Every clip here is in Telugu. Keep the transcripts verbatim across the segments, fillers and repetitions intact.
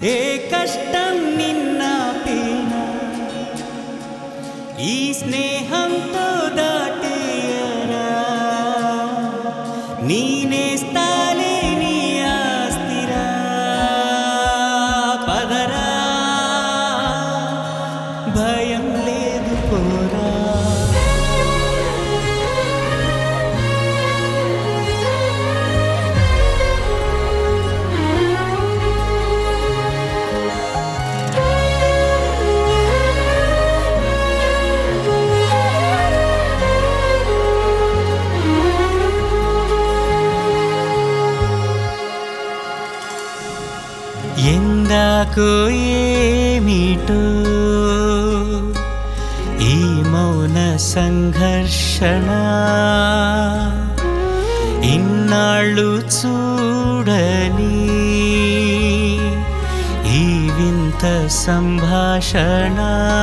ఏ కష్టం నిన్నాపేనా ఈ స్నేహంతో దాటేయరా నీనేస్తాలే నీ ఆస్తిరా పదరా భయం లేదు పోరా ఎందాకో ఏమిటో ఈ మౌన సంఘర్షణ ఇన్నాళ్ళు చూడని ఈ వింత సంభాషణ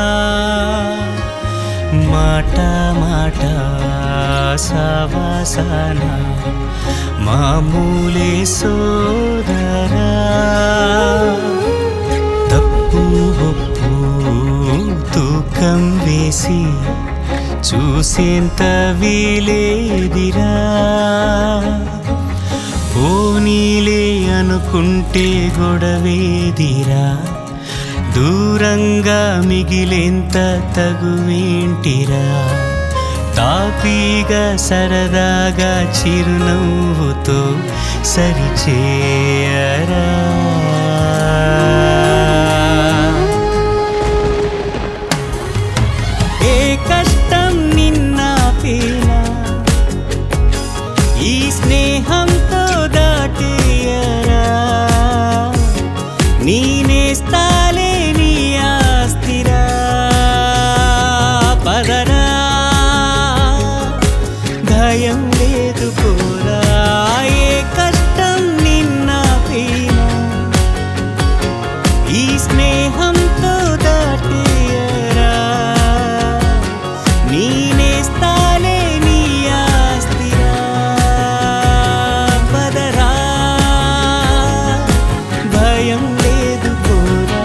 మాట మాట సావాసన మామూలే సోదరా తప్పు ఒప్పు తూకం వేసి చూసేంత వీలేదిరా పోనీలే అనుకుంటే గొడవేదిరా దూరంగా మిగిలేంత తగువేంటిరా తాపీగా సరదాగా చిరునవ్వుతో సరిచేయరా ఏ కష్టం నిన్నాపేనా ఈ స్నేహంతో దాటేయరా నీనేస్తాలే నీ ఆస్తిరా పదరా భయం లేదు పోరా ఏ కష్టం నిన్నాపేనా ఈ స్నేహంతో దాటేయరా నీనేస్తాలే నీ ఆస్తిరా పదరా భయం లేదు పోరా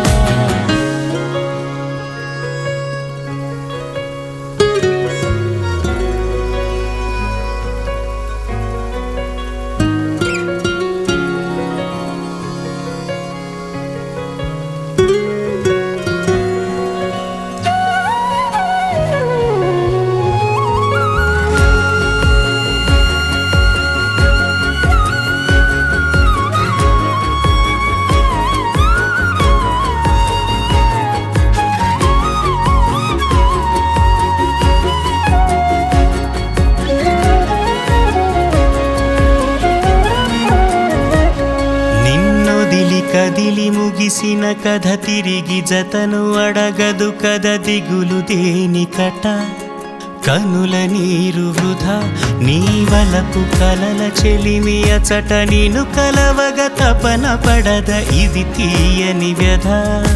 కదిలి ముగిసిన కథ తిరిగి జతను అడగదు కథ దిగులు దేనికట కనుల నీరు వృధా నీ వలపు కలల చెలిమి అచట నేను కలవగ తపన పడద ఇది తీయని వ్యధ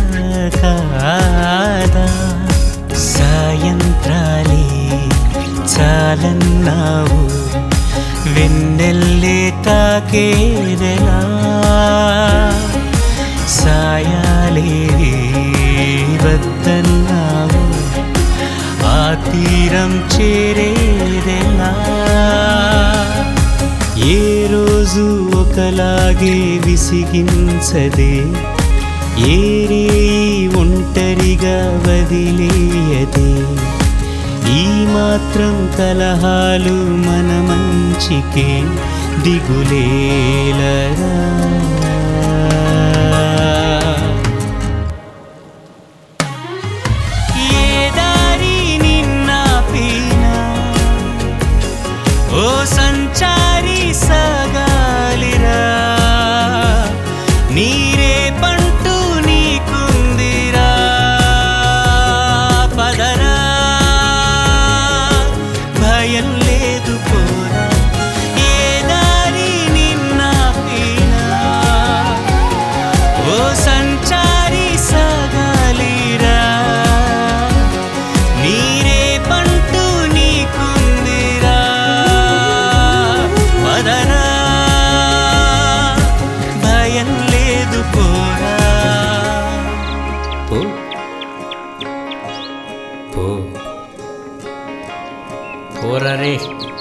కాదా సాయంత్రాలే చాలన్నావు వెన్నెల్లే తాకేదెలా సాయాలే వద్దన్నావు ఆ తీరం చేరేదెలా ఏ రోజు ఒకలాగే విసిగించదే ఏరే ఒంటరిగా వదిలేయదే ఈ మాత్రం కలహాలు మన మంచికే దిగులేలరా ఓ సంచారి సాగాలిరా నీరే పంటూ నీకుందిరా పదరా భయం లేదు పోరా ఏ దారి నిన్నాపేనా ఓ సంచారి సాగాలిరా నీరే పంటూ నీకుందిరా పదరా భయం లేదు పోరా పో పో పోరా రే